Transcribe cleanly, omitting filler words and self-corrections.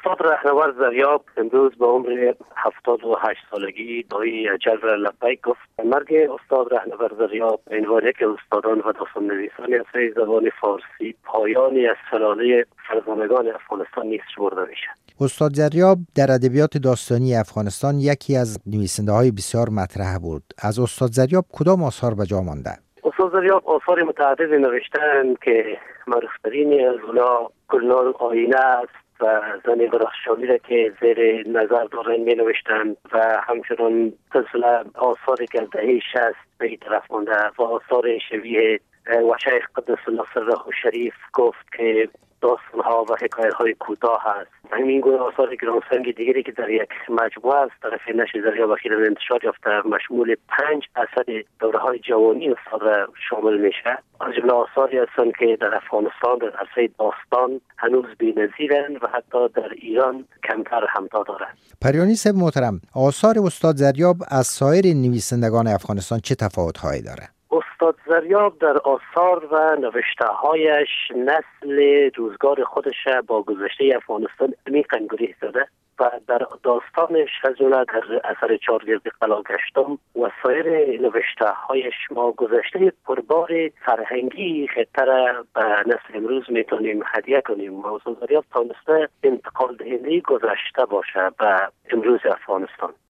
استاد رهنورد زریاب امروز به عمر 78 سالگی دایی اجل را لبیک گفت. مرگ استاد رهنورد زریاب به عنوان یک استادان و داستان نویسان اثر زبان فارسی پایانی از سلاله فرزانگان افغانستان نیست شمرده میشد. استاد زریاب در ادبیات داستانی افغانستان یکی از نویسنده‌های بسیار مطرح بود. از استاد زریاب کدام آثار به جا مانده؟ استاد زریاب آثار متعددی نوشتند که معروفترین از اونها گلنار آینه است و زن درخشانی را که زیر نظر دارن می نوشتند و همچنان سلسله آثاری که از دهه 60 به این طرف مانده و آثار شبیه و شیخ قدس الله سره شریف گفت که داستان‌ها و حکایت‌های کوتاه است. همین گونه آثار گرانسنگ دیگری که در یک مجموعه از طرف نشر زریاب اخیراً انتشار یافته مشمول 5 اثر دوره‌های جوانی استاد را شامل میشه. از جمله آثاری هستند که در افغانستان در عرصه داستان هنوز بی‌نظیرند و حتی در ایران کمتر همتا دارند. پریانی صاحب محترم، آثار استاد زریاب از سایر نویسندگان افغانستان چه تفاوت‌هایی داره؟ استاد زریاب در آثار و نوشته‌هایش نسل روزگار خودش با گذشته افغانستان عمیقاً گریه زده و در داستانش از جمله در اثر چارگرد قلاگشتم و سایر نوشته‌هایش ما گذشته پربار فرهنگی خطه را به نسل امروز میتونیم هدیه کنیم. استاد زریاب تانسته انتقال دهنده گذشته باشه به امروز افغانستان.